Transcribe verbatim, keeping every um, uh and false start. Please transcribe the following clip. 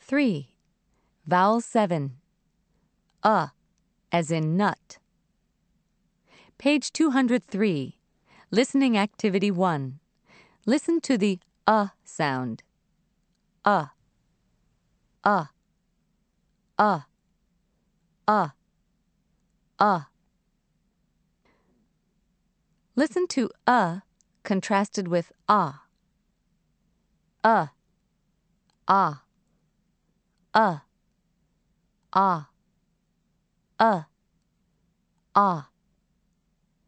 three. Vowel seven. Uh, as in nut. Page two hundred three. Listening Activity one. Listen to the uh sound. Uh, uh, uh, uh, uh. Listen to uh contrasted with ah. Uh, ah, uh, ah, uh, ah.